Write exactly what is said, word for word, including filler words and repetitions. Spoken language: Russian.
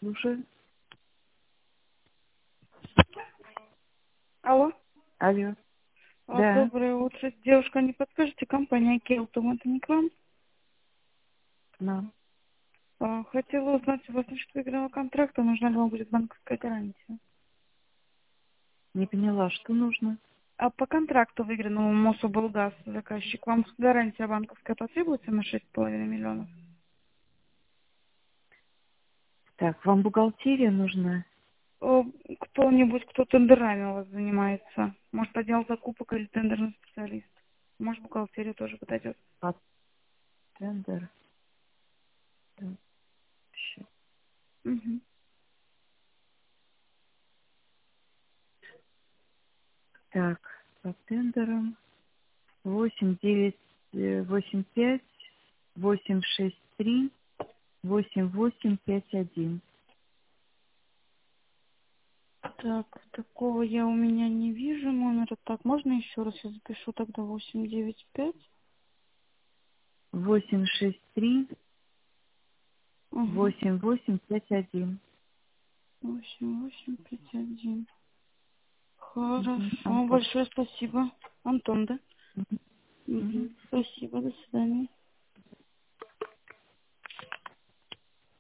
Слушаю. Алло. Алло. А, Да. Доброе утро. Девушка, не подскажете, компания Келтум, это не к вам? Ну, А, Хотела узнать, у вас насчет выигранного контракта, нужна ли вам будет банковская гарантия? не поняла, что нужно. А по контракту выигранному Мособлгаз заказчик, вам гарантия банковская потребуется на шесть с половиной миллионов? Так, вам бухгалтерия нужна? О, Кто-нибудь, кто тендерами у вас занимается? Может, отдел закупок или тендерный специалист? Может, бухгалтерия тоже подойдет? Под тендер. Так, щ- Угу. так, по тендерам. восемь девять восемь пять восемь шесть три восемь восемь пять один. Так, такого я у меня не вижу номера. Так, можно еще раз я запишу тогда восемь девять пять? восемь шесть три Угу. восемь восемь пять один. Восемь, восемь, пять, один. Мгм, Хорошо, Антон. большое спасибо. Антон, да? Мгм, мгм. Угу. Спасибо, до свидания.